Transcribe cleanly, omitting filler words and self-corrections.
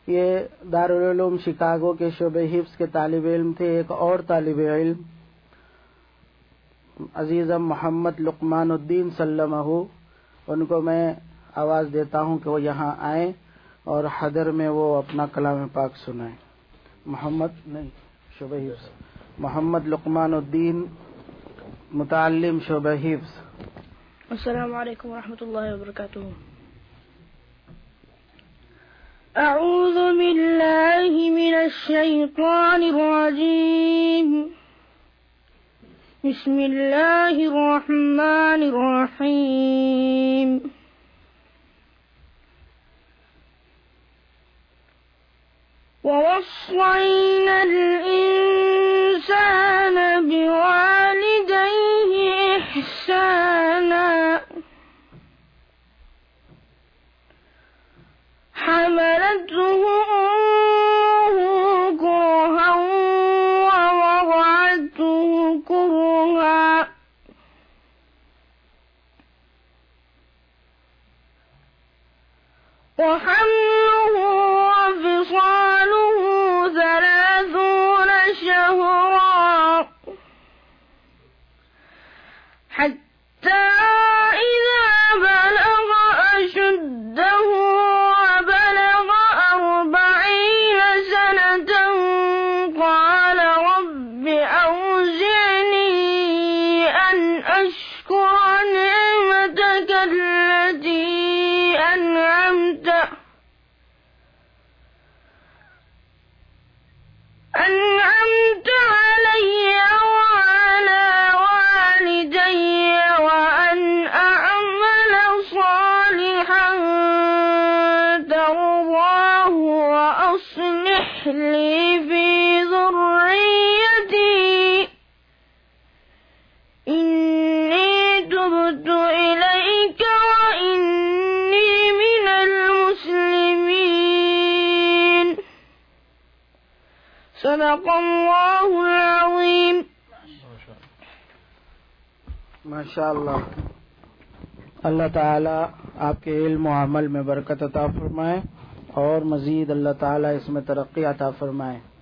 ये दारुल उलूम शिकागो के शोबे हिफ्स के तालिब इल्म थे। एक और तालिब इल्म अजीज़म मोहम्मद लुकमानुद्दीन सल्लमहु, उनको मैं आवाज़ देता हूँ कि वो यहाँ आए और हदर में वो अपना कलाम पाक सुनाए। मोहम्मद लुकमानुद्दीन मुताल्लिम शोबे हिफ्स। अस्सलामु अलैकुम वरहमतुल्लाहि वबरकातुहू। अऊज़ु बिल्लाहि मिनश शैतानिर रजीम। बिस्मिल्लाहिर रहमानिर रहीम। ववस्सैनल इंसान बिवालिदैहि इहसाना حملته أمه كرها ووضعته كرها وحمله وفصاله 30 شهرا حتى إذا بلغ أشده وبلغ 40 سنة قال رب أوزعني أن أشكر نعمتك التي أنعمت علي وعلى والدي وأن أعمل صالحا ترضاه وأصلح لي في ذريتي إني تبت إليك وإني من المسلمين صدق الله العظيم। माशाअल्लाह। अल्लाह ताला आपके इल्म और अमल में बरकत अता फरमाए और मजीद अल्लाह ताला इसमें तरक्की अता फरमाए।